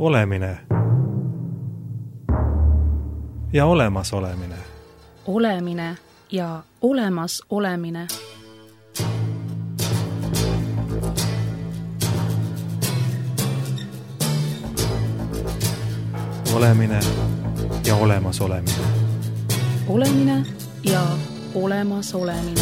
Olemine ja olemas olemine. Olemine ja olemas olemine. Olemine ja olemas olemine. Olemine ja olemas olemine.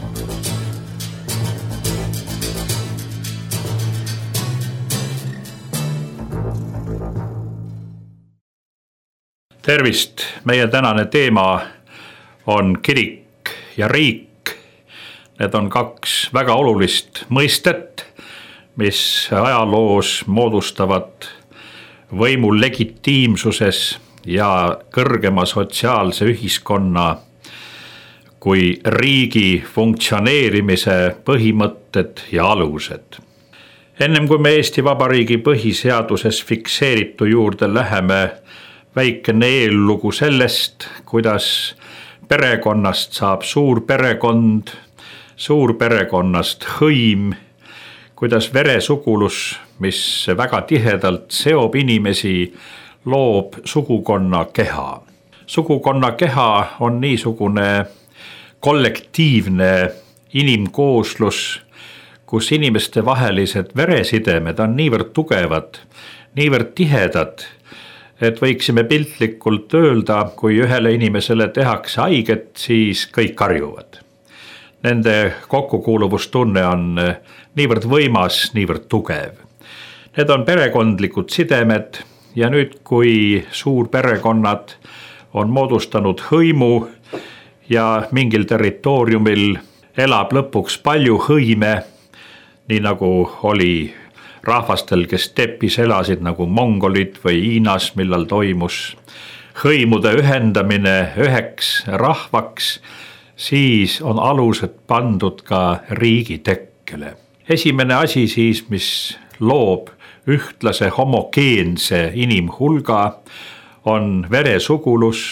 Tervist! Meie tänane teema on kirik ja riik. Need on kaks väga olulist mõistet, mis ajaloos moodustavad võimu legitiimsuses ja kõrgema sotsiaalse ühiskonna kui riigi funktsioneerimise põhimõtted ja alused. Ennem kui me Eesti Vabariigi põhiseaduses fikseeritu juurde läheme, väikene eellugu sellest, kuidas perekonnast saab suurperekond, suurperekonnast hõim, kuidas veresugulus, mis väga tihedalt seob inimesi, loob sugukonna keha. Sugukonna keha on niisugune kollektiivne inimkooslus, kus inimeste vahelised veresidemed on niivõrd tugevad, niivõrd tihedad, et võiksime piltlikult öelda, kui ühele inimesele tehakse haiget, siis kõik karjuvad. Nende kokkukuuluvustunne on niivõrd võimas, niivõrd tugev. Need on perekondlikud sidemed ja nüüd, kui suurperekonnad on moodustanud hõimu ja mingil territooriumil elab lõpuks palju hõime, nii nagu oli rahvastel, kes stepis elasid nagu mongolid või Hiinas, millal toimus hõimude ühendamine üheks rahvaks, siis on alused pandud ka riigi tekkele. Esimene asi siis, mis loob ühtlase homogeense inimhulga, on veresugulus,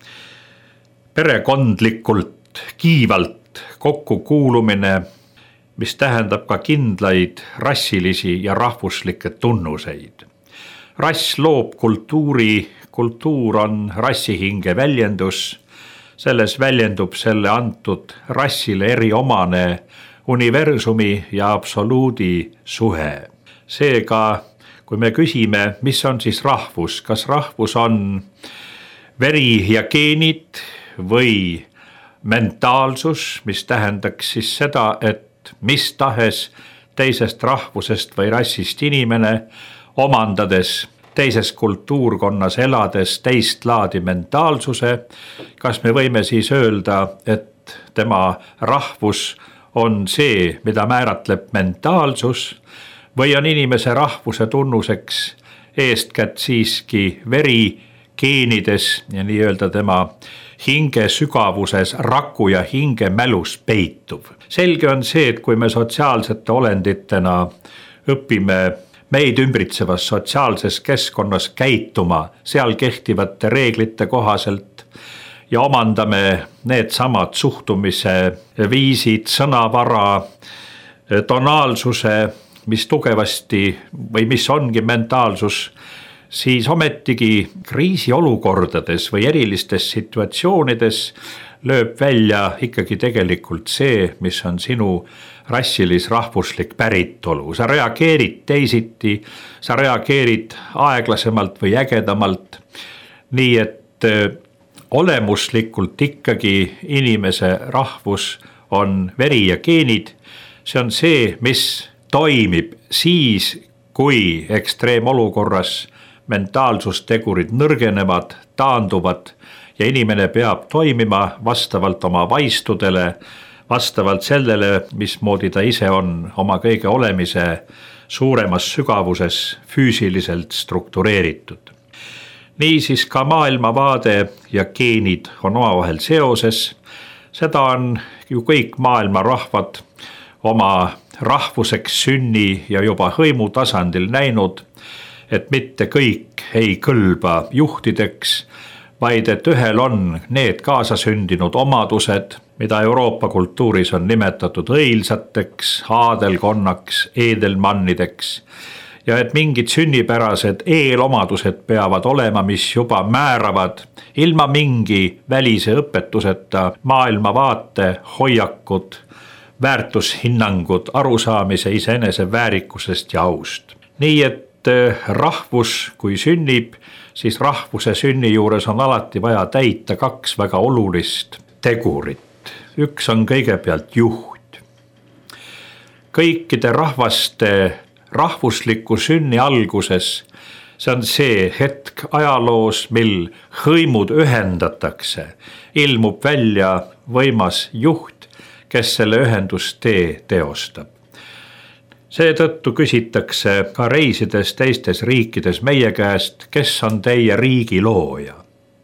perekondlikult kiivalt kokkukuulumine, mis tähendab ka kindlaid rassilisi ja rahvuslikke tunnuseid. Rass loob kultuuri, kultuur on rassihinge väljendus, selles väljendub selle antud rassile eriomane universumi ja absoluudi suhe. Seega, kui me küsime, mis on siis rahvus, kas rahvus on veri ja geenid või mentaalsus, mis tähendaks siis seda, et mis tahes teisest rahvusest või rassist inimene, omandades teises kultuurkonnas elades teist laadi mentaalsuse, kas me võime siis öelda, et tema rahvus on see, mida määratleb mentaalsus, või on inimese rahvuse tunnuseks eestkätt siiski veri geenides ja nii-öelda tema hinge sügavuses, raku ja hinge mälus peituv. Selge on see, et kui me sotsiaalsete olenditena õpime meid ümbritsevas sotsiaalses keskkonnas käituma seal kehtivate reeglite kohaselt ja omandame need samad suhtumise viisid, sõnavara, tonaalsuse, mis tugevasti või mis ongi mentaalsus, siis ometigi kriisiolukordades või erilistes situatsioonides lööb välja ikkagi tegelikult see, mis on sinu rassilis-rahvuslik päritolu. Sa reageerid teisiti, sa reageerid aeglasemalt või ägedamalt, nii et olemuslikult ikkagi inimese rahvus on veri ja geenid. See on see, mis toimib siis, kui ekstreemolukorras mentaalsustegurid nõrgenevad, taanduvad ja inimene peab toimima vastavalt oma vaistudele, vastavalt sellele, mismoodi ta ise on oma kõige olemise suuremas sügavuses füüsiliselt struktureeritud. Niisiis ka maailmavaade ja geenid on omavahel seoses. Seda on ju kõik maailma rahvad oma rahvuseks sünni ja juba hõimu tasandil näinud, et mitte kõik ei kõlba juhtideks, vaid et ühel on need kaasasündinud omadused, mida Euroopa kultuuris on nimetatud õilsateks, aadelkonnaks, eedelmannideks ja et mingid sünnipärased eelomadused peavad olema, mis juba määravad ilma mingi välise õpetuseta maailmavaate, hoiakud, väärtushinnangud, arusaamise iseenese väärikusest ja aust. Nii et rahvus, kui sünnib, siis rahvuse sünni juures on alati vaja täita 2 väga olulist tegurit. Üks on kõigepealt juht. Kõikide rahvaste rahvusliku sünni alguses, see on see hetk ajaloos, mil hõimud ühendatakse, ilmub välja võimas juht, kes selle ühendustee teostab. Seetõttu küsitakse ka reisides teistes riikides meie käest, kes on teie riigi looja.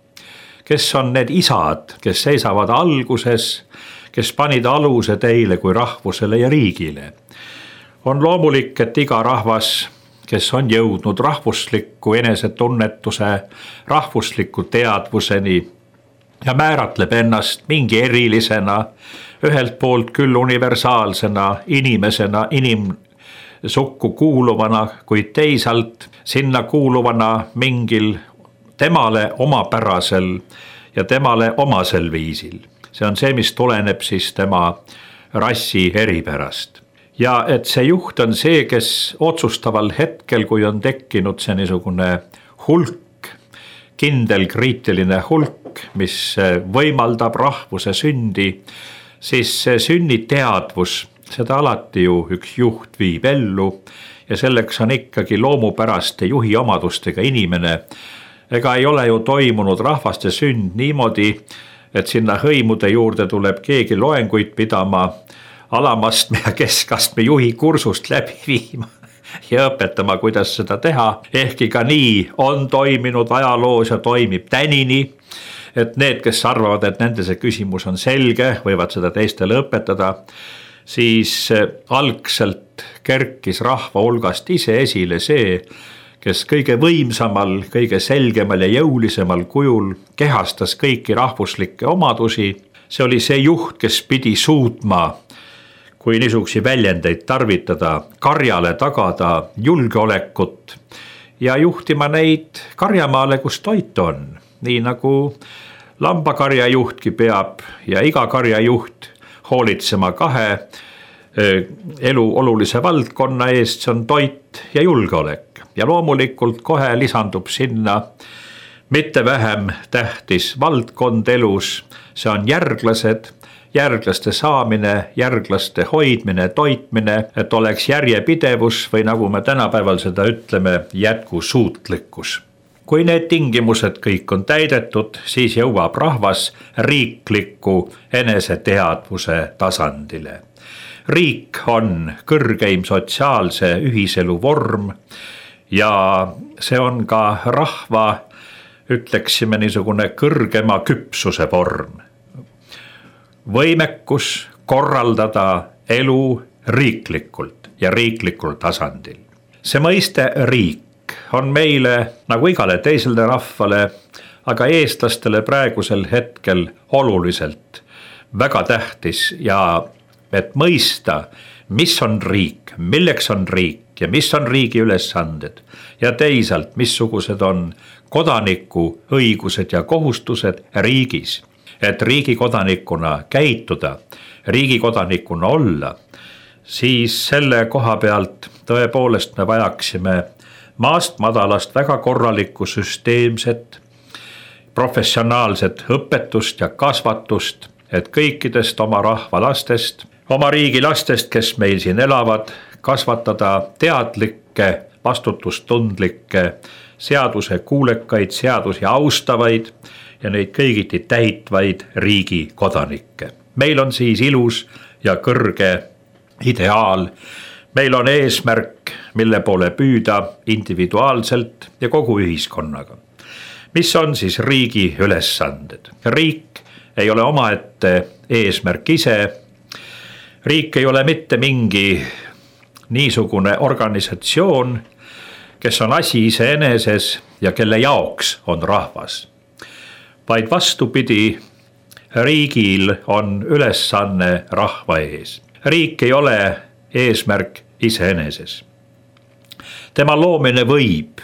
Kes on need isad, kes seisavad alguses, kes panid aluse teile kui rahvusele ja riigile. On loomulik, et iga rahvas, kes on jõudnud rahvusliku enesetunnetuse, rahvusliku teadvuseni ja määratleb ennast mingi erilisena, ühelt poolt küll universaalsena, inimesena, inimsukku kuuluvana, kuid teisalt sinna kuuluvana mingil temale omapärasel ja temale omasel viisil. See on see, mis tuleneb siis tema rassi eripärast. Ja et see juht on see, kes otsustaval hetkel, kui on tekkinud see niisugune hulk, kindel kriitiline hulk, mis võimaldab rahvuse sündi, siis see sünniteadvus, seda alati ju üks juht viib ellu ja selleks on ikkagi loomupäraste juhi omadustega inimene. Ega ei ole ju toimunud rahvaste sünd niimoodi, et sinna hõimude juurde tuleb keegi loenguid pidama, alamastme ja keskastme juhi kursust läbi viima ja õpetama, kuidas seda teha. Ehkki ka nii on toiminud ajaloos ja toimib tänini, et need, kes arvavad, et nende see küsimus on selge, võivad seda teistele õpetada, siis algselt kerkis rahva hulgast ise esile see, kes kõige võimsamal, kõige selgemal ja jõulisemal kujul kehastas kõiki rahvuslikke omadusi. See oli see juht, kes pidi suutma, kui niisugusi väljendeid tarvitada, karjale tagada julgeolekut ja juhtima neid karjamaale, kus toit on. Nii nagu lambakarjajuhtki peab ja iga karjajuht hoolitsema 2 elu olulise valdkonna eest, see on toit ja julgeolek. Ja loomulikult kohe lisandub sinna mitte vähem tähtis valdkond elus, see on järglased, järglaste saamine, järglaste hoidmine, toitmine, et oleks järjepidevus või nagu me tänapäeval seda ütleme, jätkusuutlikkus. Kui need tingimused kõik on täidetud, siis jõuab rahvas riikliku eneseteadvuse tasandile. Riik on kõrgeim sotsiaalse ühiselu vorm ja see on ka rahva, ütleksime niisugune kõrgema küpsuse vorm. Võimekus korraldada elu riiklikult ja riiklikul tasandil. See mõiste riik on meile nagu igale teisele rahvale, aga eestlastele praegusel hetkel oluliselt väga tähtis ja et mõista, mis on riik, milleks on riik ja mis on riigi ülesanded ja teisalt, missugused on kodaniku õigused ja kohustused riigis, et riigi kodanikuna käituda, riigi kodanikuna olla, siis selle koha pealt tõepoolest me vajaksime maast madalast väga korralikku süsteemset, professionaalset õpetust ja kasvatust, et kõikidest oma rahva lastest, oma riigi lastest, kes meil siin elavad, kasvatada teadlikke, vastutustundlikke, seaduse kuulekaid, seadusi austavaid ja neid kõigiti täitvaid riigi kodanikke. Meil on siis ilus ja kõrge ideaal. Meil on eesmärk, mille poole püüda individuaalselt ja kogu ühiskonnaga. Mis on siis riigi ülesanded? Riik ei ole omaette eesmärk ise. Riik ei ole mitte mingi niisugune organisatsioon, kes on asi iseeneses ja kelle jaoks on rahvas. Vaid vastupidi, riigil on ülesanne rahva ees. Riik ei ole eesmärk iseeneses. tema loomine võib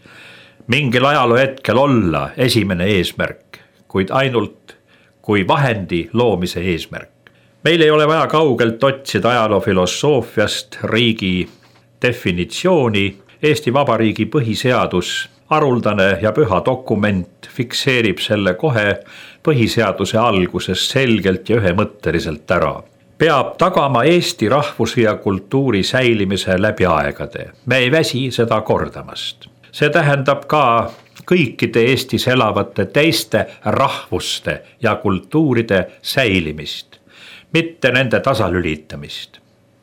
mingil ajaloohetkel olla esimene eesmärk, kuid ainult kui vahendi loomise eesmärk. Meil ei ole vaja kaugelt otsida ajaloofilosoofiast riigi definitsiooni. Eesti Vabariigi põhiseadus, haruldane ja püha dokument, fikseerib selle kohe põhiseaduse alguses selgelt ja ühemõtteliselt ära. Peab tagama Eesti rahvuse ja kultuuri säilimise läbi aegade. Me ei väsi seda kordamast. See tähendab ka kõikide Eestis elavate teiste rahvuste ja kultuuride säilimist, mitte nende tasalülitamist.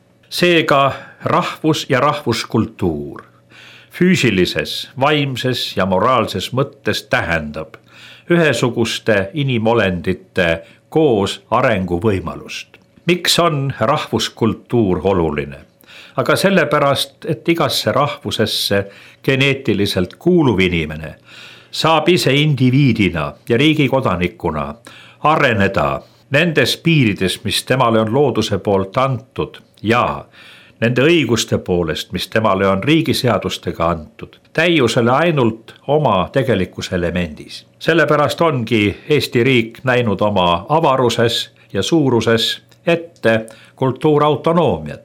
Seega rahvus ja rahvuskultuur füüsilises, vaimses ja moraalses mõttes tähendab ühesuguste inimolendite koos arenguvõimalust. Miks on rahvuskultuur oluline? Aga sellepärast, et igasse rahvusesse geneetiliselt kuuluv inimene saab ise indiviidina ja riigi kodanikuna areneda nendes piirides, mis temale on looduse poolt antud ja nende õiguste poolest, mis temale on riigiseadustega antud, täiusele ainult oma tegelikus elemendis. Sellepärast ongi Eesti riik näinud oma avaruses ja suuruses ette kultuurautonoomiad.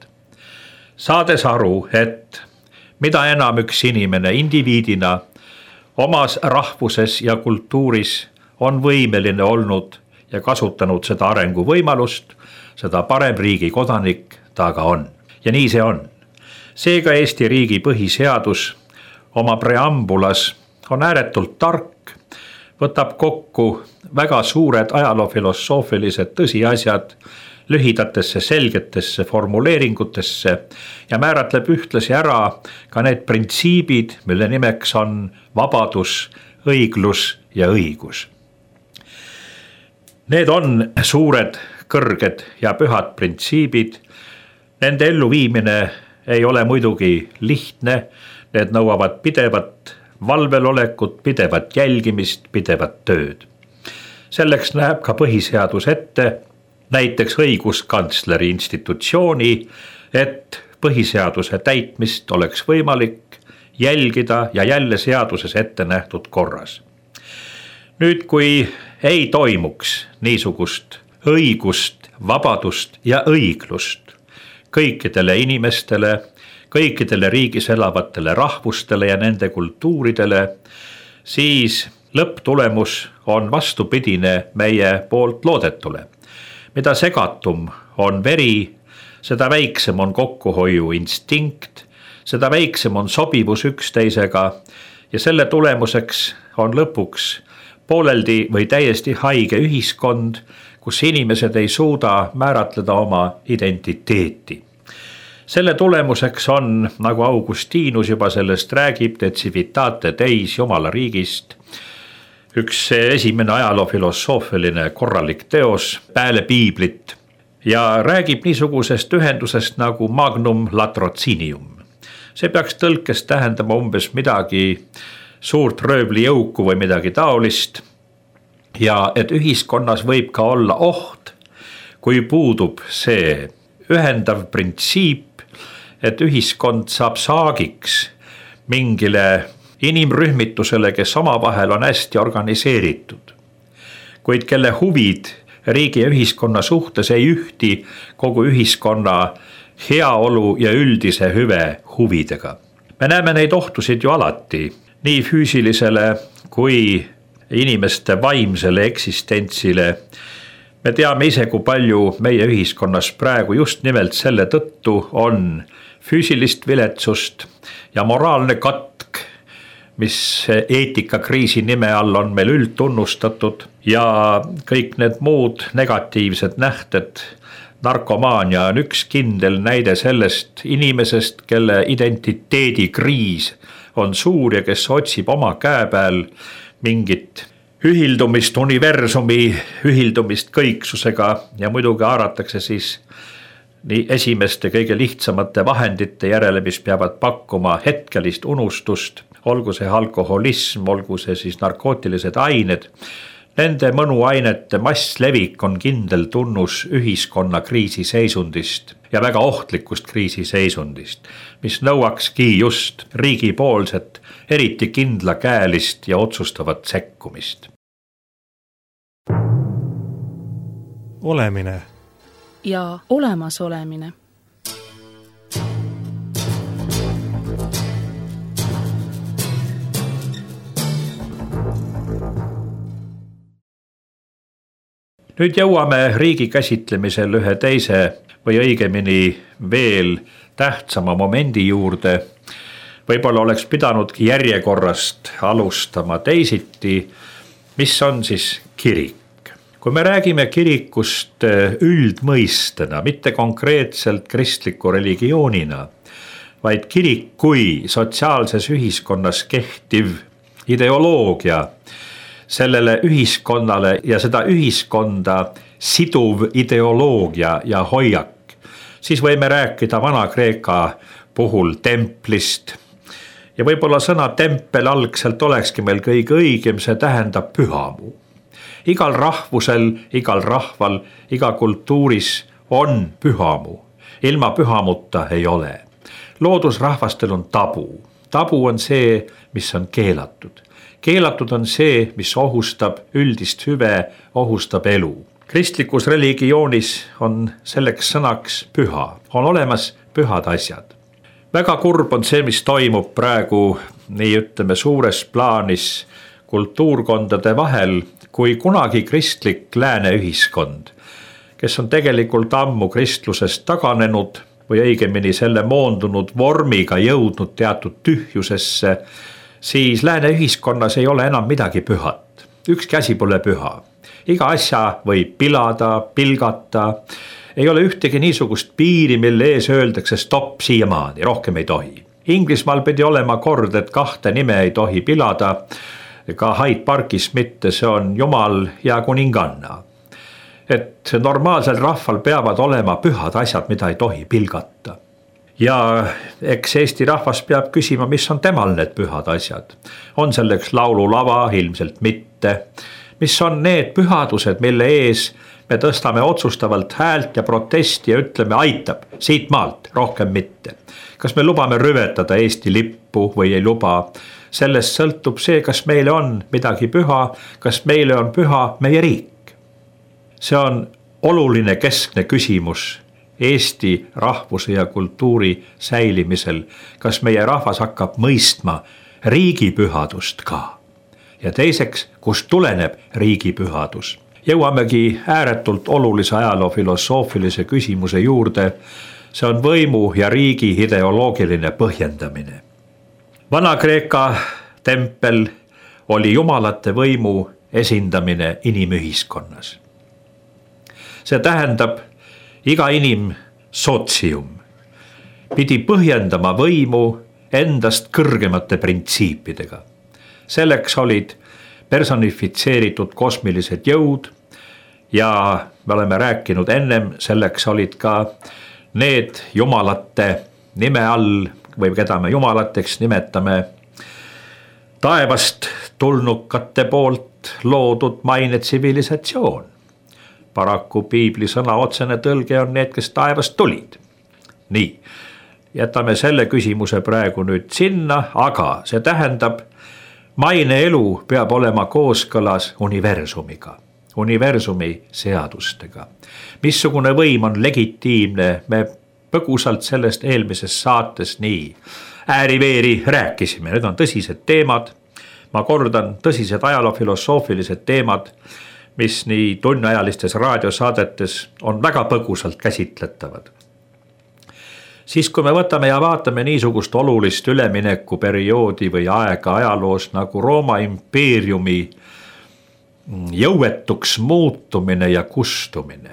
Saades aru, et mida enam üks inimene indiviidina omas rahvuses ja kultuuris on võimeline olnud ja kasutanud seda arenguvõimalust, seda parem riigi kodanik ta ka on. Ja nii see on. Seega Eesti riigi põhiseadus oma preambulas on ääretult tark, võtab kokku väga suured ajaloofilosoofilised tõsiasjad lühidatesse selgetesse formuleeringutesse ja määratleb ühtlasi ära ka need printsiibid, mille nimeks on vabadus, õiglus ja õigus. Need on suured, kõrged ja pühad printsiibid. Nende elluviimine ei ole muidugi lihtne, need nõuavad pidevat valvelolekut, pidevat jälgimist, pidevat tööd. Selleks näeb ka põhiseadus ette näiteks õiguskantsleri institutsiooni, et põhiseaduse täitmist oleks võimalik jälgida ja jälle seaduses ette nähtud korras. Nüüd, kui ei toimuks niisugust õigust, vabadust ja õiglust kõikidele inimestele, kõikidele riigis elavatele rahvustele ja nende kultuuridele, siis lõpptulemus on vastupidine meie poolt loodetule. Mida segatum on veri, seda väiksem on kokkuhoiu instinkt, seda väiksem on sobivus üksteisega ja selle tulemuseks on lõpuks pooleldi või täiesti haige ühiskond, kus inimesed ei suuda määratleda oma identiteeti. Selle tulemuseks on, nagu Augustinus juba sellest räägib, de civitate Deis Jumala riigist, üks esimene ajaloofilosoofiline korralik teos peale piiblit ja räägib niisugusest ühendusest nagu magnum latrocinium. See peaks tõlkes tähendama umbes midagi suurt röövlijõuku või midagi taolist ja et ühiskonnas võib ka olla oht, kui puudub see ühendav printsiip, et ühiskond saab saagiks mingile inimrühmitusele, kes omavahel on hästi organiseeritud, kuid kelle huvid riigi ja ühiskonna suhtes ei ühti kogu ühiskonna heaolu ja üldise hüve huvidega. Me näeme neid ohtusid ju alati, nii füüsilisele kui inimeste vaimsele eksistentsile. Me teame ise, kui palju meie ühiskonnas praegu just nimelt selle tõttu on füüsilist viletsust ja moraalne katk, mis eetikakriisi nime all on meil üldtunnustatud ja kõik need muud negatiivsed nähted. Narkomaania on üks kindel näide sellest inimesest, kelle identiteedikriis on suur ja kes otsib oma käe peal mingit ühildumist universumi, ühildumist kõiksusega ja muidugi haaratakse siis nii esimeste kõige lihtsamate vahendite järele, mis peavad pakkuma hetkelist unustust, olgu see alkoholism, olgu see siis narkootilised ained. Nende mõnuainete masslevik on kindel tunnus ühiskonna kriisiseisundist ja väga ohtlikust kriisiseisundist, mis nõuakski just riigipoolset, eriti kindlakäelist ja otsustavat sekkumist. Olemine ja olemasolemine. Nüüd jõuame riigi käsitlemisel ühe teise või õigemini veel tähtsama momendi juurde. Võib-olla oleks pidanudki järjekorrast alustama teisiti, mis on siis kirik. Kui me räägime kirikust üldmõistena, mitte konkreetselt kristliku religioonina, vaid kirik kui sotsiaalses ühiskonnas kehtiv ideoloogia, sellele ühiskonnale ja seda ühiskonda siduv ideoloogia ja hoiak, siis võime rääkida Vana-Kreeka puhul templist. Ja võib-olla sõna tempel algselt olekski meil kõige õigem, see tähendab pühamu. Igal rahvusel, igal rahval, iga kultuuris on pühamu. Ilma pühamuta ei ole. Loodusrahvastel on tabu. Tabu on see, mis on keelatud. Keelatud on see, mis ohustab üldist hüve, ohustab elu. Kristlikus religioonis on selleks sõnaks püha, on olemas pühad asjad. Väga kurb on see, mis toimub praegu, nii ütleme suures plaanis kultuurkondade vahel, kui kunagi kristlik lääne ühiskond, kes on tegelikult ammu kristlusest taganenud või õigemini selle moondunud vormiga jõudnud teatud tühjusesse, siis lääne ühiskonnas ei ole enam midagi pühat. Ükski asi pole püha. Iga asja võib pilada, pilgata. Ei ole ühtegi niisugust piiri, mille ees öeldakse stopp siiamaani, rohkem ei tohi. Inglismaal pidi olema kord, et 2 nime ei tohi pilada. Ka Hyde Parkis mitte, see on Jumal ja kuninganna. Et normaalsel rahval peavad olema pühad asjad, mida ei tohi pilgata. Ja eks Eesti rahvas peab küsima, mis on temal need pühad asjad. On selleks laululava, ilmselt mitte. Mis on need pühadused, mille ees me tõstame otsustavalt häält ja protesti ja ütleme aitab, siit maalt, rohkem mitte. Kas me lubame rüvetada Eesti lippu või ei luba? Sellest sõltub see, kas meile on midagi püha, kas meile on püha meie riik. See on oluline keskne küsimus Eesti rahvuse ja kultuuri säilimisel, kas meie rahvas hakkab mõistma riigipühadust ka. Ja teiseks, kust tuleneb riigipühadus. Jõuamegi ääretult olulise ajaloofilosoofilise küsimuse juurde, see on võimu ja riigi ideoloogiline põhjendamine. Vana-Kreeka tempel oli jumalate võimu esindamine inimühiskonnas. See tähendab, iga sotsium pidi põhjendama võimu endast kõrgemate printsiipidega. Selleks olid personifitseeritud kosmilised jõud ja me oleme rääkinud ennem, selleks olid ka need jumalate nime all või keda me jumalateks nimetame taevast tulnukate poolt loodud maine tsivilisatsioon. Paraku piibli sõna otsene tõlge on need, kes taevast tulid. Nii, jätame selle küsimuse praegu nüüd sinna, aga see tähendab, maine elu peab olema kooskõlas universumiga, universumi seadustega. Missugune võim on legitiimne, me põgusalt sellest eelmises saates nii ääri-veeri rääkisime, need on tõsised teemad, ma kordan, tõsised ajaloofilosoofilised teemad, mis nii tunniajalistes raadiosaadetes on väga põgusalt käsitletavad. Siis kui me võtame ja vaatame niisugust olulist üleminekuperioodi või aega ajaloos nagu Rooma impeeriumi jõuetuks muutumine ja kustumine.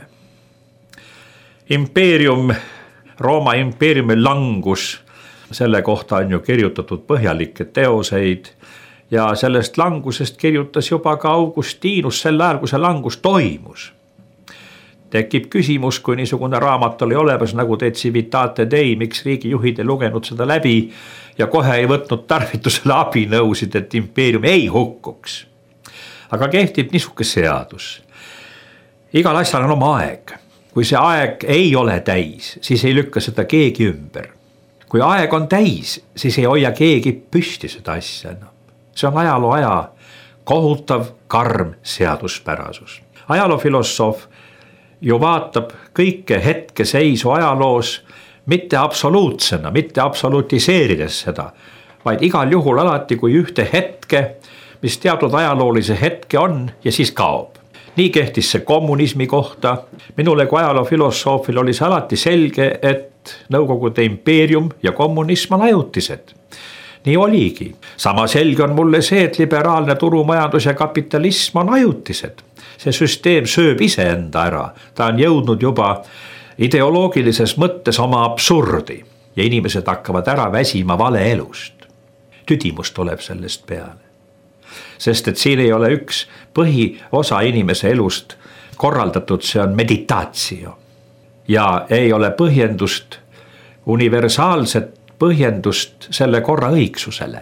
Rooma impeeriumi langus, selle kohta on ju kirjutatud põhjalikke teoseid, ja sellest langusest kirjutas juba ka Augustinus sel ajal, kui see langus toimus. Tekib küsimus, kui niisugune raamat oli olemas nagu De Civitate Dei, miks riigijuhid ei lugenud seda läbi ja kohe ei võtnud tarvitusele abinõusid, et impeerium ei hukkuks. aga kehtib niisugune seadus. Igal asjal on oma aeg. Kui see aeg ei ole täis, siis ei lükka seda keegi ümber. Kui aeg on täis, siis ei hoia keegi püsti seda asja enam. See on ajaloo aja kohutav karm seaduspärasus. Ajaloofilosoof ju vaatab kõike hetkeseisu ajaloos mitte absoluutsena, mitte absolutiseerides seda, vaid igal juhul alati kui ühte hetke, mis teatud ajaloolise hetke on ja siis kaob. Nii kehtis see kommunismi kohta. Minule kui ajaloofilosoofil oli see alati selge, et Nõukogude impeerium ja kommunism on ajutised. Nii oligi. Sama selge on mulle see, et liberaalne turumajandus ja kapitalism on ajutised. See süsteem sööb iseenda ära. Ta on jõudnud juba ideoloogilises mõttes oma absurdi ja inimesed hakkavad ära väsima vale elust. Tüdimus tuleb sellest peale. Sest et siin ei ole üks põhiosa inimese elust korraldatud, see on meditaatsio. Ja ei ole põhjendust, universaalset põhjendust selle korra õigsusele.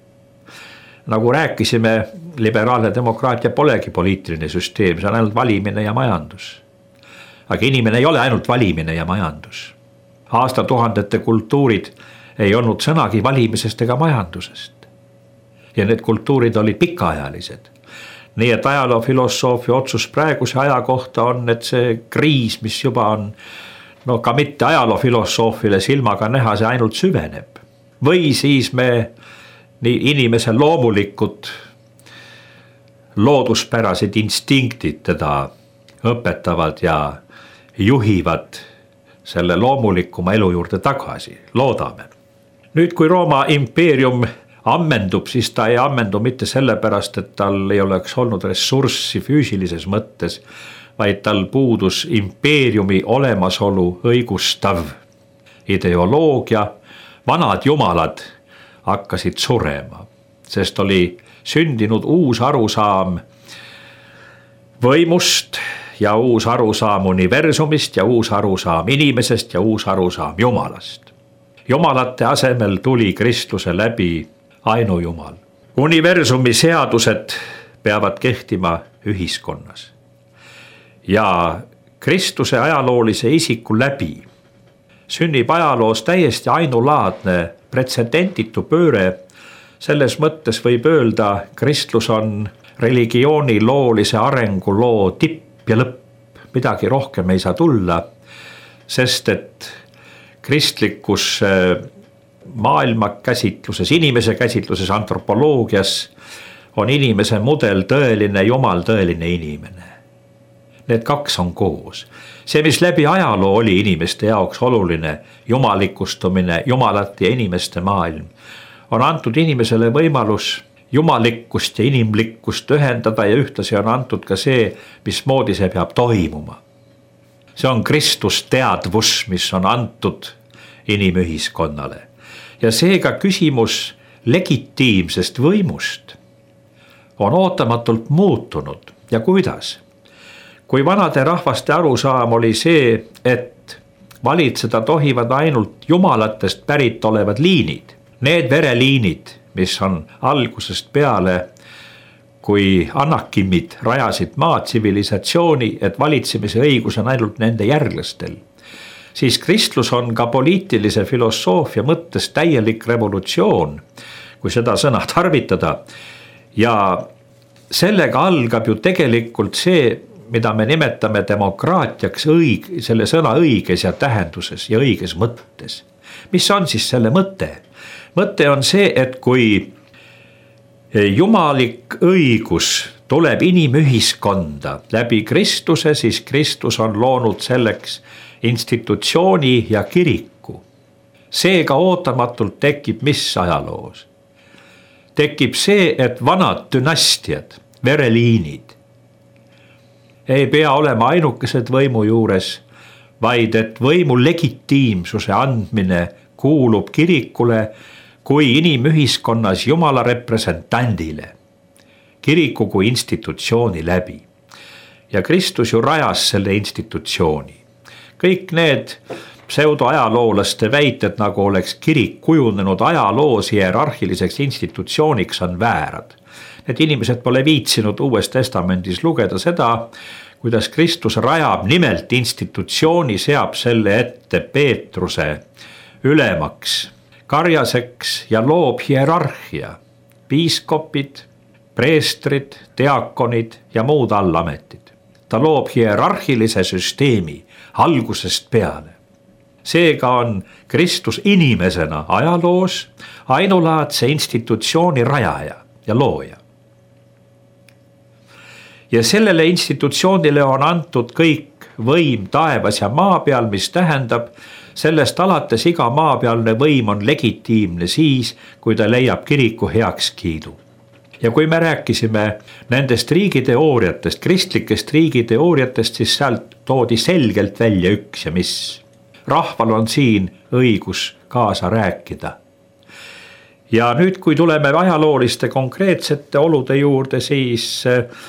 Nagu rääkisime, liberaalne demokraatia polegi poliitiline süsteem, see on ainult valimine ja majandus. Aga inimene ei ole ainult valimine ja majandus. Aastatuhandete kultuurid ei olnud sõnagi valimisest ega majandusest. Ja need kultuurid olid pikaajalised. Nii et ajaloofilosoofia otsus praeguse aja kohta on, et see kriis, mis juba on, ka mitte ajaloofilosoofile silmaga näha, see ainult süveneb. Või siis me nii inimese loomulikud looduspärased instinktid teda õpetavad ja juhivad selle loomulikuma elu juurde tagasi, loodame. Nüüd kui Rooma impeerium ammendub, siis ta ei ammendu mitte sellepärast, et tal ei oleks olnud ressurssi füüsilises mõttes, vaid tal puudus impeeriumi olemasolu õigustav ideoloogia. Vanad jumalad hakkasid surema, sest oli sündinud uus arusaam võimust ja uus arusaam universumist ja uus arusaam inimesest ja uus arusaam jumalast. Jumalate asemel tuli Kristuse läbi ainujumal. Universumi seadused peavad kehtima ühiskonnas. Ja Kristuse ajaloolise isiku läbi sünnib ajaloos täiesti ainulaadne pretsedenditu pööre. Selles mõttes võib öelda, Kristus on religiooni loolise arengu loo tipp ja lõpp. Midagi rohkem ei saa tulla, sest et kristlikus maailmakäsitluses, inimese käsitluses, antropoloogias on inimese mudel tõeline jumal, tõeline inimene. Need kaks on koos. See, mis läbi ajaloo oli inimeste jaoks oluline, jumalikustumine, jumalat ja inimeste maailm, on antud inimesele võimalus jumalikkust ja inimlikkust ühendada ja ühtlasi on antud ka see, mismoodi see peab toimuma. See on Kristus teadvus, mis on antud inimühiskonnale. Ja seega küsimus legitiimsest võimust on ootamatult muutunud. Ja kuidas? Kui vanade rahvaste arusaam oli see, et valitseda tohivad ainult jumalatest pärit olevad liinid, need vereliinid, mis on algusest peale, kui anakimid rajasid maatsivilisatsiooni, et valitsemise õigus on ainult nende järglastel, siis kristlus on ka poliitilise filosoofia mõttes täielik revolutsioon, kui seda sõna tarvitada. Ja sellega algab ju tegelikult see, mida me nimetame demokraatiaks selle sõna õiges ja tähenduses ja õiges mõttes. Mis on siis selle mõte? Mõte on see, et kui jumalik õigus tuleb inimühiskonda läbi Kristuse, siis Kristus on loonud selleks institutsiooni ja kiriku. Seega ootamatult tekib mis ajaloos? Tekib see, et vanad dünastiad, vereliinid, ei pea olema ainukesed võimu juures, vaid et võimu legitiimsuse andmine kuulub kirikule kui inimühiskonnas jumala representandile, kiriku kui institutsiooni läbi. Ja Kristus ju rajas selle institutsiooni. Kõik need pseudoajaloolaste väited, nagu oleks kirik kujunenud ajaloos hierarhiliseks institutsiooniks, on väärad. Need inimesed pole viitsinud Uues Testamendis lugeda seda, kuidas Kristus rajab nimelt institutsiooni, seab selle ette Peetruse ülemaks, karjaseks ja loob hierarhia, piiskopid, preestrid, diakonid ja muud allametid. Ta loob hierarhilise süsteemi algusest peale. Seega on Kristus inimesena ajaloos ainulaadse institutsiooni rajaja ja looja. Ja sellele institutsioonile on antud kõik võim taevas ja maa peal, mis tähendab, sellest alates iga maapealne võim on legitiimne siis, kui ta leiab kiriku heakskiidu. Ja kui me rääkisime nendest riigiteooriatest, kristlikest riigiteooriatest, siis sealt toodi selgelt välja üks ja mis. Rahval on siin õigus kaasa rääkida. Ja nüüd, kui tuleme ajalooliste konkreetsete olude juurde, siis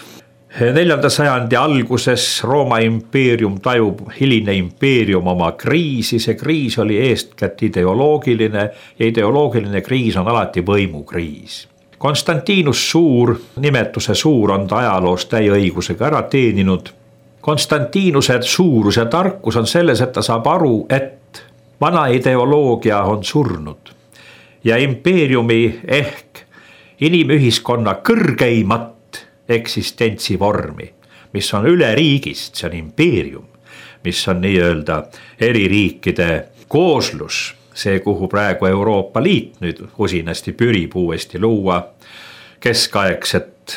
4. sajandi alguses Rooma impeerium tajub hiline impeerium oma kriisi. See kriis oli eestkätt ideoloogiline ja ideoloogiline kriis on alati võimukriis. Konstantinus Suur, nimetuse Suur on ta ajaloos täieõigusega ära teeninud. Konstantinuse suurus ja tarkus on selles, et ta saab aru, et vana ideoloogia on surnud ja impeeriumi ehk inimühiskonna kõrgeimat eksistentsivormi, mis on üle riigist, see on impeerium, mis on nii-öelda eri riikide kooslus, see, kuhu praegu Euroopa Liit nüüd usinasti pürib uuesti luua keskaegset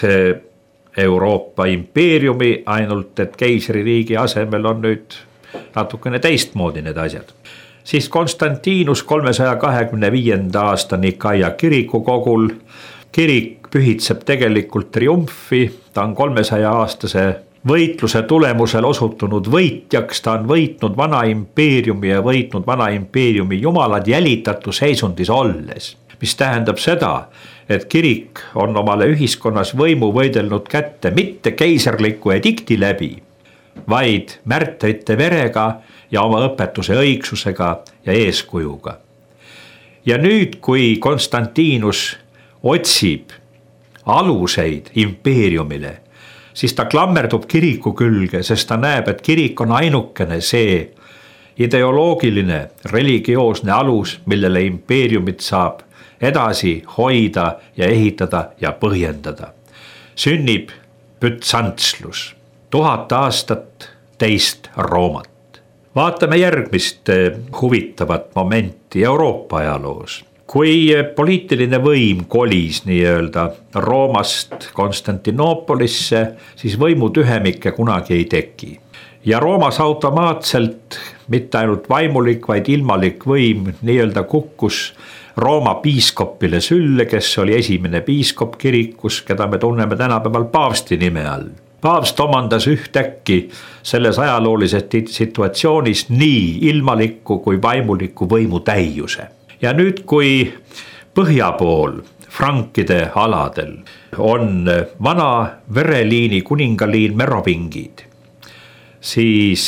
Euroopa impeeriumi, ainult et keisririigi asemel on nüüd natukene teistmoodi need asjad. Siis Konstantinus 325. aasta Nikaia kirikukogul, kirik pühitseb tegelikult triumfi, ta on 300-aastase võitluse tulemusel osutunud võitjaks, ta on võitnud vana impeeriumi ja võitnud vana impeeriumi jumalad jälitatu seisundis olles, mis tähendab seda, et kirik on omale ühiskonnas võimu võidelnud kätte mitte keiserliku edikti läbi, vaid märtrite verega ja oma õpetuse õigsusega ja eeskujuga. Ja nüüd, kui Konstantinus otsib aluseid impeeriumile, siis ta klammerdub kiriku külge, sest ta näeb, et kirik on ainukene see ideoloogiline, religioosne alus, millele impeeriumit saab edasi hoida ja ehitada ja põhjendada. Sünnib Bütsantslus, 1000 aastat teist Roomat. Vaatame järgmist huvitavat momenti Euroopa ajaloos. Kui poliitiline võim kolis nii-öelda Roomast Konstantinoopolisse, siis võimutühemikke kunagi ei teki. Ja Roomas automaatselt mitte ainult vaimulik, vaid ilmalik võim nii-öelda kukkus Rooma piiskopile sülle, kes oli esimene piiskop kirikus, keda me tunneme tänapäeval paavsti nime all. Paavst omandas ühtäkki selles ajaloolises situatsioonis nii ilmaliku kui vaimuliku võimu täiuse. Ja nüüd, kui põhja pool frankide aladel on vana vereliini kuningaliin merovingid, siis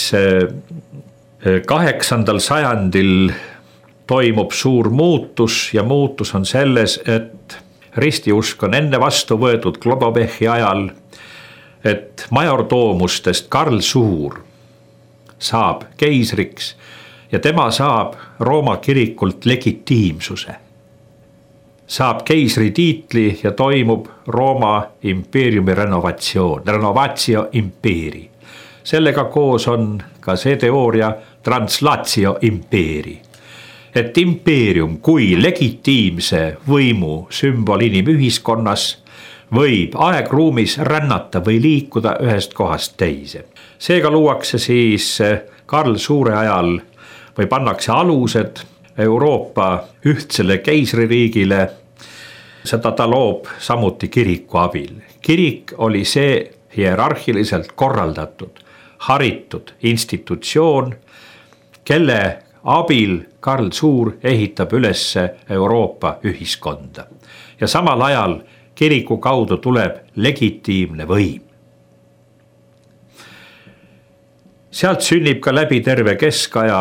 8. sajandil toimub suur muutus ja muutus on selles, et ristiusk on enne vastu võetud Klodovechi ajal, et majordoomustest Karl Suur saab keisriks ja tema saab Rooma kirikult legitiimsuse. Saab keisri tiitli ja toimub Rooma impeeriumi renovatio impeeri. Sellega koos on ka see teooria translatio impeeri. Et impeerium kui legitiimse võimu sümbol inimühiskonnas võib aegruumis rännata või liikuda ühest kohast teise. Seega luuakse siis Karl Suure ajal või pannakse alused Euroopa ühtsele keisririigile, seda ta loob samuti kiriku abil. Kirik oli see hierarhiliselt korraldatud, haritud institutsioon, kelle abil Karl Suur ehitab üles Euroopa ühiskonda. Ja samal ajal kiriku kaudu tuleb legitiimne võim. Sealt sünnib ka läbi terve keskaja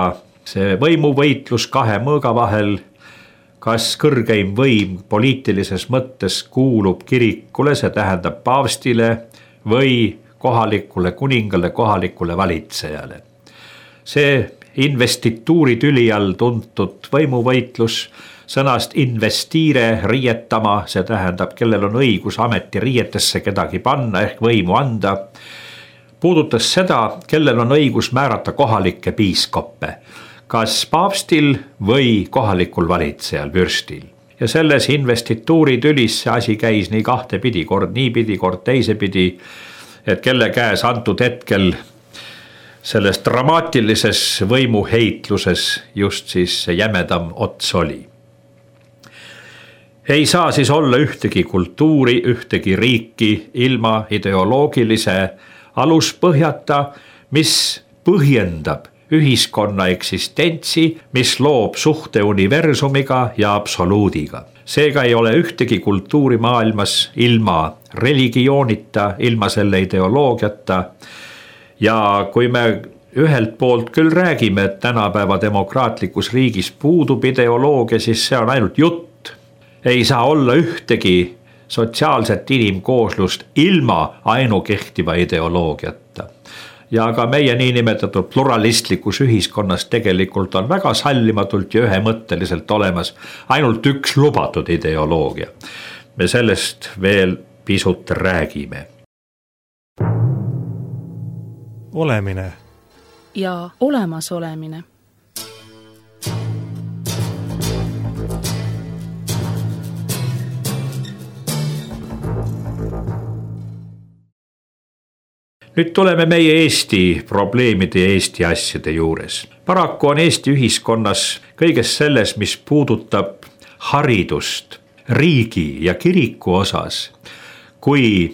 see võimuvõitlus kahe mõõga vahel, kas kõrgeim võim poliitilises mõttes kuulub kirikule, see tähendab paavstile või kohalikule kuningale, kohalikule valitsejale. See investituuri tüli all tuntud võimuvõitlus, sõnast investire, riietama, see tähendab, kellel on õigus ametiriietesse kedagi panna ehk võimu anda, puudutas seda, kellel on õigus määrata kohalikke piiskoppe, kas paavstil või kohalikul valitsejal, vürstil. Ja selles investituuri tülis see asi käis nii kahtepidi, kord niipidi, kord teisepidi, et kelle käes antud hetkel selles dramaatilises võimuheitluses just siis see jämedam ots oli. Ei saa siis olla ühtegi kultuuri, ühtegi riiki ilma ideoloogilise aluspõhjata, mis põhjendab ühiskonna eksistentsi, mis loob suhte universumiga ja absoluudiga. Seega ei ole ühtegi kultuuri maailmas ilma religioonita, ilma selle ideoloogiata. Ja kui me ühelt poolt küll räägime, et tänapäeva demokraatlikus riigis puudub ideoloogia, siis see on ainult jutt. Ei saa olla ühtegi sotsiaalset inimkooslust ilma ainukehtiva ideoloogiata. Ja ka meie niinimetatud pluralistlikus ühiskonnas tegelikult on väga sallimatult ja ühemõtteliselt olemas ainult üks lubatud ideoloogia. Me sellest veel pisut räägime. Olemine ja olemasolemine. Nüüd tuleme meie Eesti probleemide ja Eesti asjade juures. Paraku on Eesti ühiskonnas kõiges selles, mis puudutab haridust riigi ja kiriku osas, kui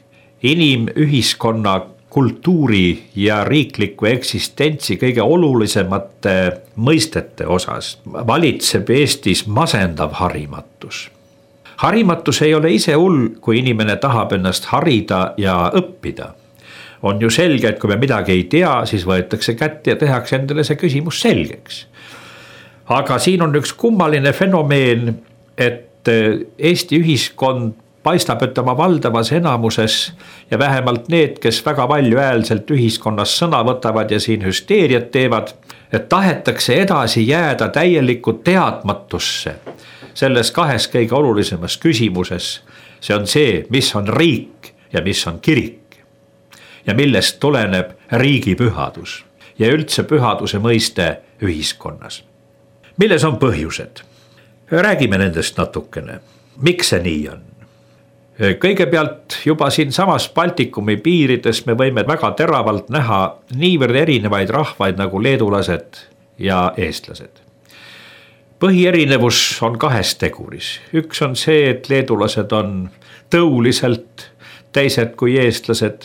inimühiskonna kultuuri ja riikliku eksistentsi kõige olulisemate mõistete osas valitseb Eestis masendav harimatus. Harimatus ei ole ise hull, kui inimene tahab ennast harida ja õppida. On ju selge, et kui me midagi ei tea, siis võetakse kätte ja tehakse endale see küsimus selgeks. Aga siin on üks kummaline fenomeen, et Eesti ühiskond paistab, et oma valdavas enamuses ja vähemalt need, kes väga palju häälselt ühiskonnas sõna võtavad ja siin hüsteeriat teevad, et tahetakse edasi jääda täielikku teadmatusse selles kahes kõige olulisemas küsimuses. See on see, mis on riik ja mis on kirik. Ja millest tuleneb riigi pühadus ja üldse pühaduse mõiste ühiskonnas. Milles on põhjused? Räägime nendest natukene. Miks see nii on? Kõigepealt juba siin samas Baltikumi piirides me võime väga teravalt näha niivõrd erinevaid rahvaid nagu leedulased ja eestlased. Põhierinevus on kahes teguris. Üks on see, et leedulased on tõuliselt teised kui eestlased.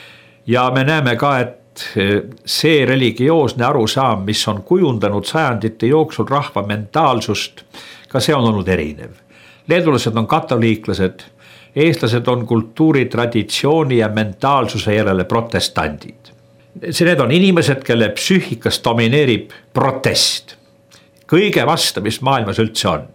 Ja me näeme ka, et see religioosne arusaam, mis on kujundanud sajandite jooksul rahva mentaalsust, ka see on olnud erinev. Leedulased on katoliiklased, eestlased on kultuuri, traditsiooni ja mentaalsuse järele protestandid. Need on inimesed, kelle psüühikas domineerib protest. Kõige vasta, mis maailmas üldse on.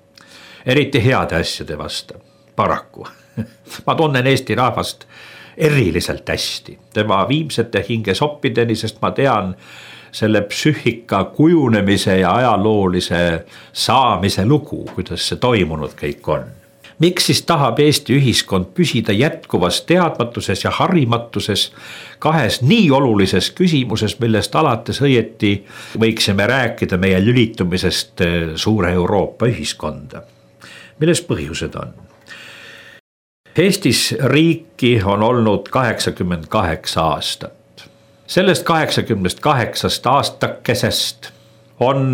Eriti heade asjade vasta, paraku. Ma tunnen Eesti rahvast eriliselt hästi, tema viimsete hingesoppideni, sest ma tean selle psüühika kujunemise ja ajaloolise saamise lugu, kuidas see toimunud kõik on. Miks siis tahab Eesti ühiskond püsida jätkuvas teadmatuses ja harimatuses kahes nii olulises küsimuses, millest alates õieti võiksime rääkida meie lülitumisest suure Euroopa ühiskonda? Milles põhjused on? Eestis riiki on olnud 88 aastat. Sellest 88 aastakesest on,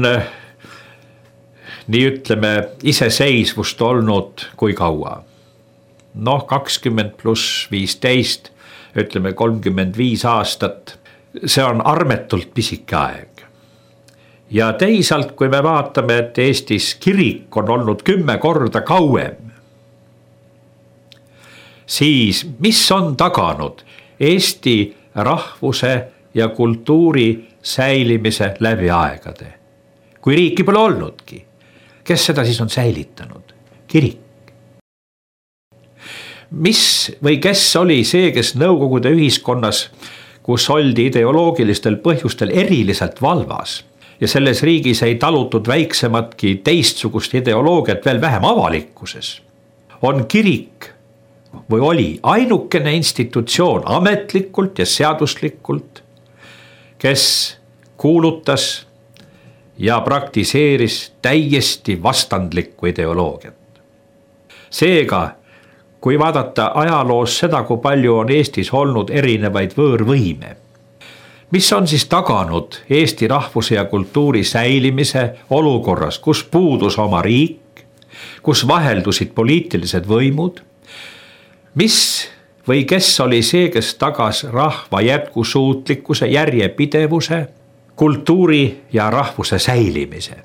nii ütleme, iseseisvust olnud kui kaua. 20 pluss 15, ütleme 35 aastat, see on armetult pisike aeg. Ja teisalt, kui me vaatame, et Eestis kirik on olnud 10 korda kauem, siis mis on taganud Eesti rahvuse ja kultuuri säilimise läbi aegade. Kui riiki pole olnudki, kes seda siis on säilitanud? Kirik. Mis või kes oli see, kes Nõukogude ühiskonnas, kus oldi ideoloogilistel põhjustel eriliselt valvas ja selles riigis ei talutud väiksematki teistsugust ideoloogiat veel vähem avalikkuses, on kirik või oli ainukene institutsioon ametlikult ja seaduslikult, kes kuulutas ja praktiseeris täiesti vastandlikku ideoloogiat. Seega, kui vaadata ajaloos seda, kui palju on Eestis olnud erinevaid võõrvõime, mis on siis taganud Eesti rahvuse ja kultuuri säilimise olukorras, kus puudus oma riik, kus vaheldusid poliitilised võimud, mis või kes oli see, kes tagas rahva jätkusuutlikkuse, järjepidevuse, kultuuri ja rahvuse säilimise.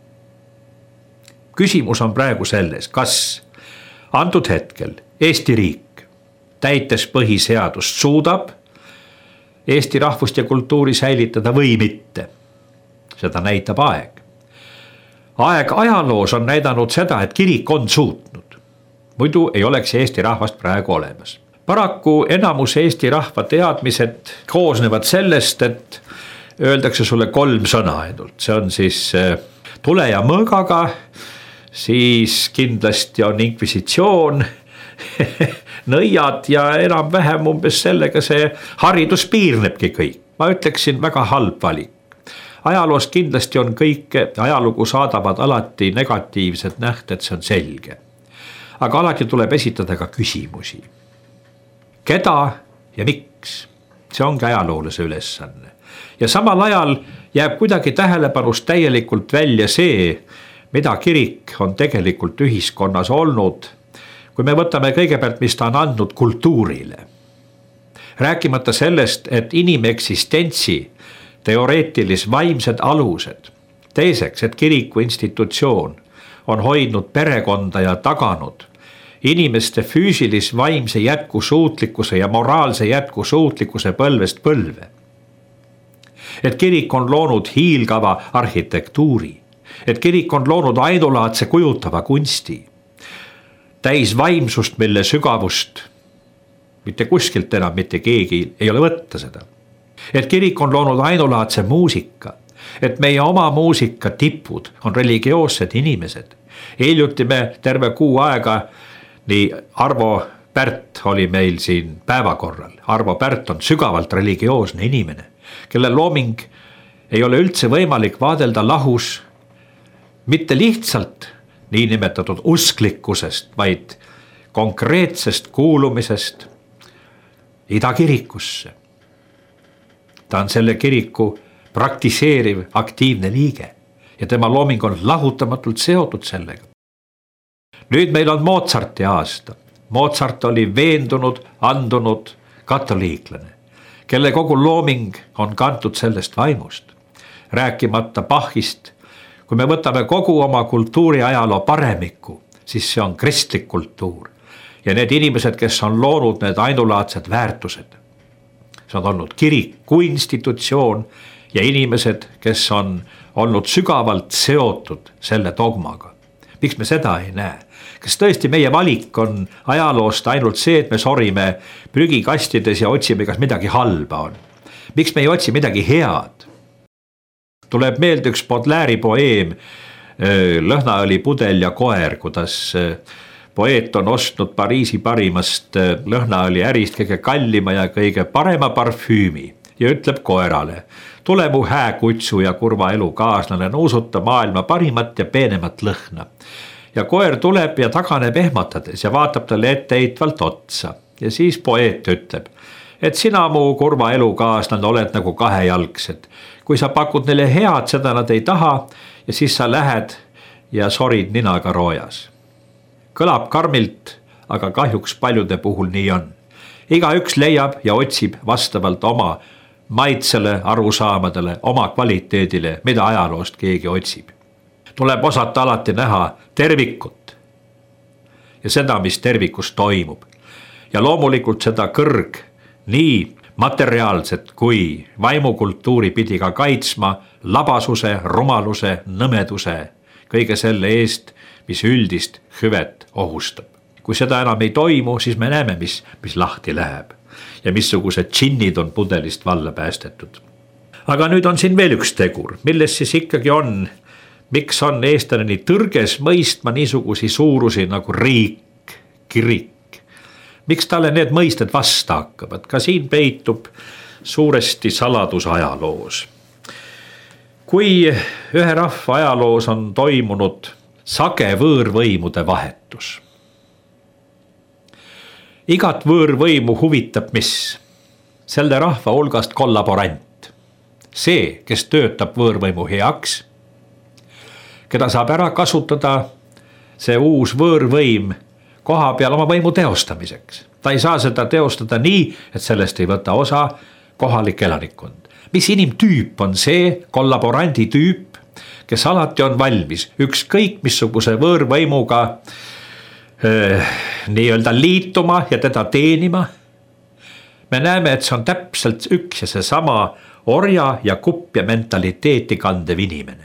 Küsimus on praegu selles, kas antud hetkel Eesti riik, täites põhiseadust, suudab Eesti rahvust ja kultuuri säilitada või mitte. Seda näitab aeg. Aeg ajaloos on näidanud seda, et kirik on suutnud. Muidu ei oleks Eesti rahvast praegu olemas. Paraku enamus Eesti rahva teadmised koosnevad sellest, et öeldakse sulle 3 sõna ainult. See on siis tule ja mõõgaga, siis kindlasti on inkvisitsioon, nõiad ja enam-vähem umbes sellega see haridus piirnebki kõik. Ma ütleksin väga halb valik. Ajaloos kindlasti on kõike, ajalugu saadavad alati negatiivsed nähted, see on selge. Aga alati tuleb esitada ka küsimusi. Keda ja miks? See ongi ajaloolase ülesanne. Ja samal ajal jääb kuidagi tähelepanust täielikult välja see, mida kirik on tegelikult ühiskonnas olnud, kui me võtame kõigepealt, mis ta on andnud kultuurile. Rääkimata sellest, et inimeksistentsi teoreetilis vaimsed alused. Teiseks, et kiriku institutsioon on hoidnud perekonda ja taganud inimeste füüsilis vaimse jätkusuutlikkuse ja moraalse jätkusuutlikkuse põlvest põlve. Et kirik on loonud hiilgava arhitektuuri, et kirik on loonud ainulaadse kujutava kunsti, täis vaimsust, mille sügavust mitte kuskilt enam mitte keegi ei ole võtta seda. Et kirik on loonud ainulaadse muusika, et meie oma muusika tipud on religioossed inimesed. Hiljuti me terve kuu aega, nii Arvo Pärt oli meil siin päevakorral. Arvo Pärt on sügavalt religioosne inimene, kelle looming ei ole üldse võimalik vaadelda lahus mitte lihtsalt niinimetatud usklikkusest, vaid konkreetsest kuulumisest Ida kirikusse. Ta on selle kiriku praktiseeriv aktiivne liige ja tema looming on lahutamatult seotud sellega. Nüüd meil on Mozarti aasta. Mozart oli veendunud, andunud katoliiklane, kelle kogu looming on kantud sellest vaimust. Rääkimata Bachist, kui me võtame kogu oma kultuuri ajaloo paremikku, siis see on kristlik kultuur. Ja need inimesed, kes on loonud need ainulaadsed väärtused, see on olnud kirik kui institutsioon ja inimesed, kes on olnud sügavalt seotud selle dogmaga. Miks me seda ei näe? Kas tõesti meie valik on ajaloost ainult see, et me sorime prügikastides ja otsime, kas midagi halba on? Miks me ei otsi midagi head? Tuleb meelde üks Baudelaire'i poeem Lõhnaõli pudel ja koer, kuidas poeet on ostnud Pariisi parimast lõhnaõli ärist kõige kallima ja kõige parema parfüümi ja ütleb koerale: tule mu hääkutsu ja kurva elu kaaslane, nuusuta maailma parimat ja peenemat lõhna. Ja koer tuleb ja taganeb ehmatades ja vaatab talle etteheitvalt otsa. Ja siis poeet ütleb, et sina mu kurva elu kaaslane oled nagu kahejalgsed. Kui sa pakud neile head, seda nad ei taha ja siis sa lähed ja sorid ninaga roojas. Kõlab karmilt, aga kahjuks paljude puhul nii on. Igaüks leiab ja otsib vastavalt oma maitsele, arusaamadele, oma kvaliteedile, mida ajaloost keegi otsib. Tuleb osata alati näha tervikut ja seda, mis tervikus toimub. Ja loomulikult seda nii materiaalset kui vaimukultuuri pidi ka kaitsma labasuse, rumaluse, nõmeduse, kõige selle eest, mis üldist hüvet ohustab. Kui seda enam ei toimu, siis me näeme, mis lahti läheb ja missugused džinnid on pudelist valla päästetud. Aga nüüd on siin veel üks tegur, milles siis ikkagi on, miks on eestlane nii tõrges mõistma niisugusi suurusi nagu riik, kirik. Miks talle need mõisted vasta hakkavad? Ka siin peitub suuresti saladus ajaloos. Kui ühe rahva ajaloos on toimunud sage võõrvõimude vahetus. Igat võõrvõimu huvitab mis? Selle rahva hulgast kollaborant. See, kes töötab võõrvõimu heaks, keda saab ära kasutada see uus võõrvõim koha peal oma võimu teostamiseks. Ta ei saa seda teostada nii, et sellest ei võta osa kohalik elanikkond. Mis inimtüüp on see kollaborandi tüüp, kes alati on valmis ükskõik missuguse võõrvõimuga nii-öelda liituma ja teda teenima? Me näeme, et see on täpselt üks ja seesama orja ja kupja mentaliteeti kandev inimene.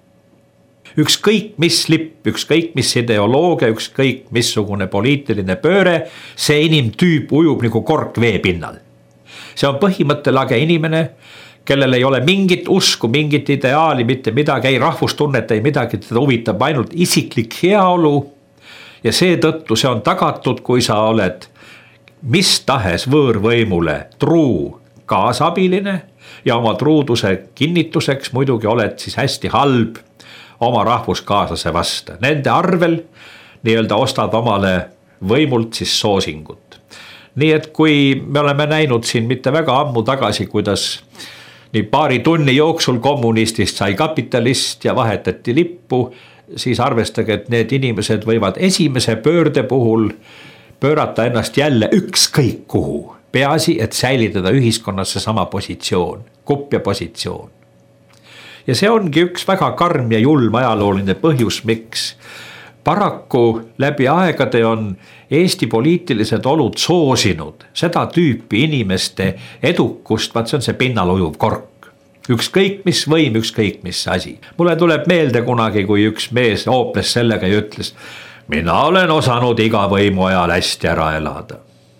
Ükskõik mis lipp, ükskõik mis ideoloogia, ükskõik missugune poliitiline pööre, see inimtüüp ujub nagu kork vee pinnal. See on põhimõttelage inimene, kellel ei ole mingit usku, mingit ideaali, mitte midagi, ei rahvustunnet, ei midagi, teda huvitab ainult isiklik heaolu. Ja seetõttu see on tagatud, kui sa oled mis tahes võõrvõimule truu kaasabiline ja oma truuduse kinnituseks muidugi oled siis hästi halb oma rahvuskaaslase vastu. Nende arvel nii-öelda ostad omale võimult siis soosingut. Nii et kui me oleme näinud siin mitte väga ammu tagasi, kuidas nii paari tunni jooksul kommunistist sai kapitalist ja vahetati lippu, siis arvestage, et need inimesed võivad esimese pöörde puhul pöörata ennast jälle ükskõik kuhu. Peaasi, et säilitada ühiskonnas seesama positsioon, kupja positsioon. Ja see ongi üks väga karm ja julm ajalooline põhjus, miks paraku läbi aegade on Eesti poliitilised olud soosinud seda tüüpi inimeste edukust, vaat see on see pinnal ujuv kork. Ükskõik mis võim, ükskõik mis asi. Mulle tuleb meelde kunagi, kui üks mees hooples sellega ja ütles, mina olen osanud iga võimu ajal hästi ära elada.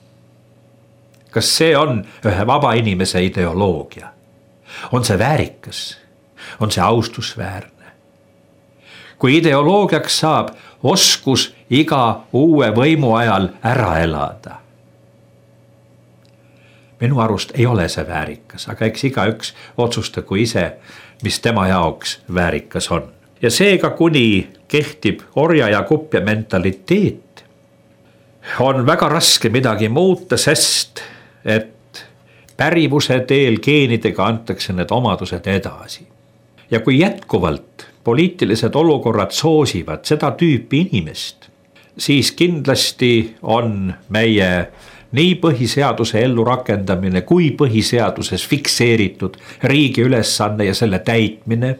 Kas see on ühe vaba inimese ideoloogia? On see väärikas? On see austusväärne? Kui ideoloogiaks saab oskus iga uue võimu ajal ära elada. Minu arust ei ole see väärikas, aga eks igaüks otsustagu ise, mis tema jaoks väärikas on. Ja seega kuni kehtib orja ja kupja mentaliteet, on väga raske midagi muuta, sest et pärivuse teel geenidega antakse need omadused edasi. Ja kui jätkuvalt poliitilised olukorrad soosivad seda tüüpi inimest, siis kindlasti on meie nii põhiseaduse ellu rakendamine kui põhiseaduses fikseeritud riigi ülesanne ja selle täitmine,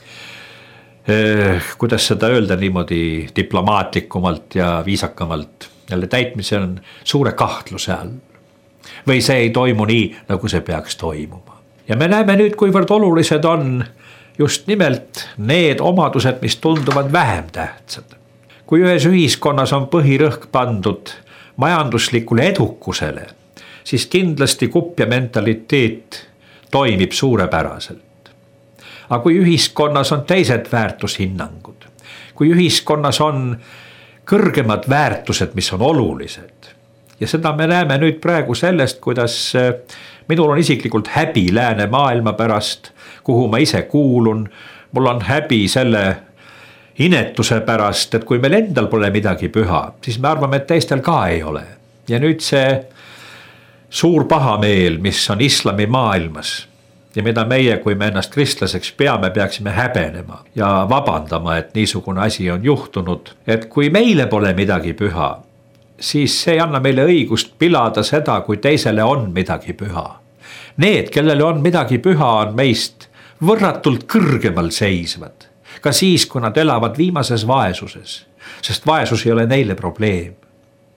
kuidas seda öelda niimoodi diplomaatlikumalt ja viisakamalt, jälle täitmise on suure kahtluse all. Või see ei toimu nii, nagu see peaks toimuma. Ja me näeme nüüd, kuivõrd olulised on just nimelt need omadused, mis tunduvad vähem tähtsad. Kui ühes ühiskonnas on põhirõhk pandud majanduslikule edukusele, siis kindlasti kupja mentaliteet toimib suurepäraselt. Aga kui ühiskonnas on teised väärtushinnangud, kui ühiskonnas on kõrgemad väärtused, mis on olulised, ja seda me näeme nüüd praegu sellest, kuidas minul on isiklikult häbi lääne maailma pärast, kuhu ma ise kuulun, mul on häbi selle inetuse pärast, et kui meil endal pole midagi püha, siis me arvame, et teistel ka ei ole. Ja nüüd see suur pahameel, mis on islami maailmas ja mida meie, kui me ennast kristlaseks peaksime häbenema ja vabandama, et niisugune asi on juhtunud, et kui meile pole midagi püha, siis see ei anna meile õigust pilada seda, kui teisele on midagi püha. Need, kellele on midagi püha, on meist võrratult kõrgemal seisvad. Ka siis, kui nad elavad viimases vaesuses, sest vaesus ei ole neile probleem.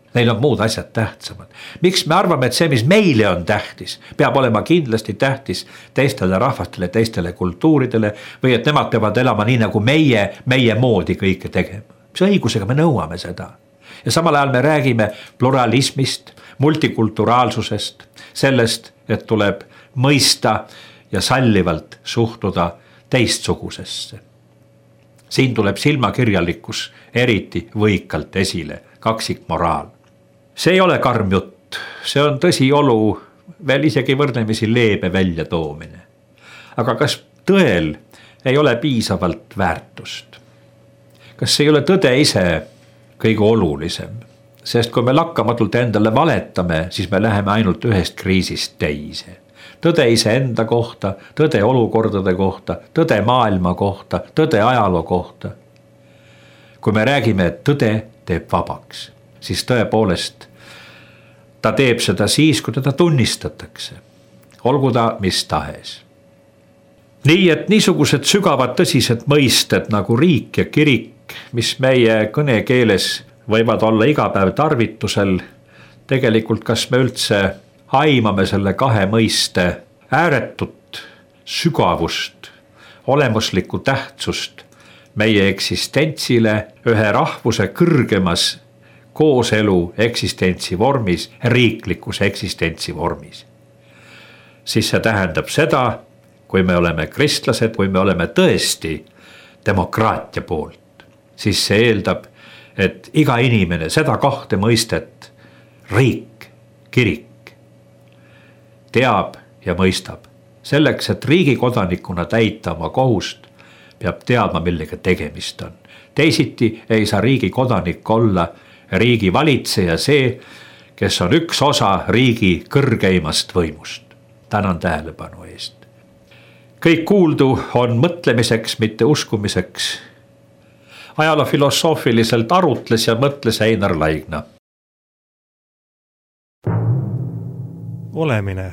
Neil on muud asjad tähtsamad. Miks me arvame, et see, mis meile on tähtis, peab olema kindlasti tähtis teistele rahvastele, teistele kultuuridele või et nemad peavad elama nii nagu meie moodi kõike tegema. Mis õigusega me nõuame seda? Ja samal ajal me räägime pluralismist, multikulturaalsusest, sellest, et tuleb mõista ja sallivalt suhtuda teistsugusesse. Siin tuleb silmakirjalikkus eriti võikalt esile, kaksikmoraal. See ei ole karm jutt, see on tõsiolu, veel isegi võrdlemisi leebe väljatoomine. Aga kas tõel ei ole piisavalt väärtust? Kas ei ole tõde ise kõige olulisem? Sest kui me lakkamatult endale valetame, siis me läheme ainult ühest kriisist teise. Tõde iseenda kohta, tõde olukordade kohta, tõde maailma kohta, tõde ajaloo kohta. Kui me räägime, et tõde teeb vabaks, siis tõepoolest ta teeb seda siis, kui teda tunnistatakse. Olgu ta mis tahes. Nii et niisugused sügavad tõsised mõisted nagu riik ja kirik, mis meie kõnekeeles võivad olla igapäev tarvitusel, tegelikult kas me üldse aimame selle kahe mõiste ääretut sügavust, olemuslikku tähtsust meie eksistentsile ühe rahvuse kõrgemas kooselu eksistentsi vormis, riiklikus eksistentsi vormis. Siis see tähendab seda, kui me oleme kristlased, kui me oleme tõesti demokraatia poolt, siis see eeldab, et iga inimene seda kahte mõistet, riik, kirik, teab ja mõistab. Selleks, et riigi kodanikuna täita oma kohust, peab teadma, millega tegemist on. Teisiti ei saa riigi kodanik olla riigi valitseja see, kes on üks osa riigi kõrgeimast võimust. Tänan tähelepanu eest. Kõik kuuldu on mõtlemiseks, mitte uskumiseks. Ajalo filosoofiliselt arutles ja mõtles Einar Laigna. Olemine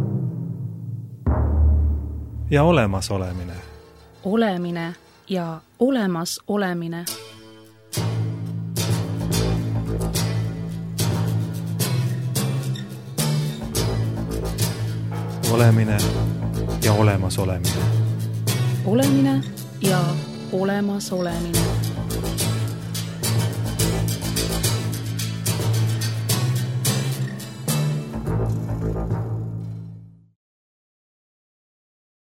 ja olemas olemine. Olemine ja olemas olemine. Olemine ja olemas olemine. Olemine ja olemas olemine.